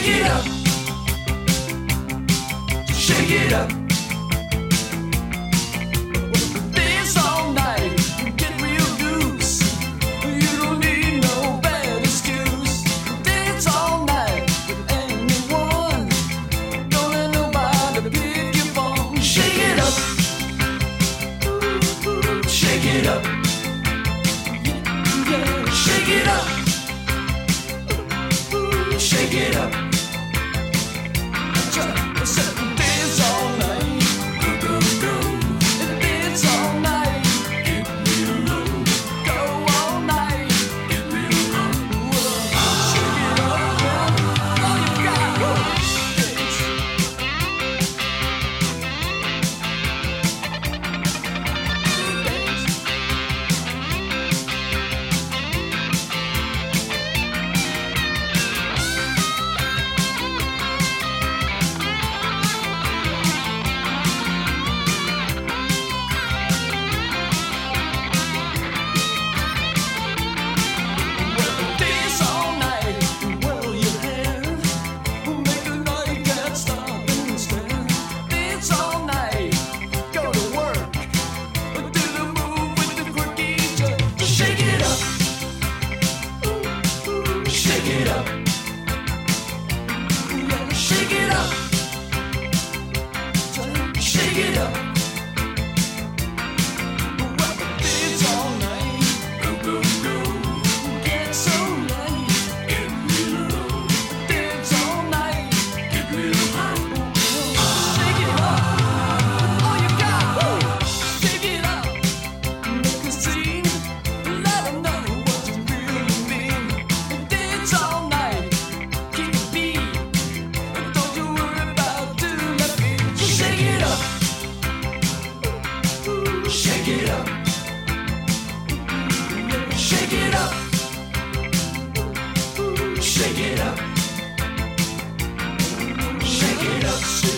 it up, shake it up. Dance all night, get real loose. You don't need no bad excuse. Dance all night with anyone. Don't let nobody pick your phone. Shake it up, shake it up. Yeah, shake it up, shake it up. Dance all night, dance all night, go all night. Shake it up, man, all you got. Dance. Dance all night, whirl your hair. Make the night can't stop and stare. Dance all night, go to work. Do the move with the quirky jerk. Shake it up, shake it up. Yeah, shake it up, shake it up. Dance all night, get so nice. Dance all night, shake it up, all you got. Shake it up, make a scene, let 'em know what you really mean. Dance all night, keep the beat. Don't you worry about doing that beat. Shake it up, shake it up. Shake it up, shake it up, shake it up.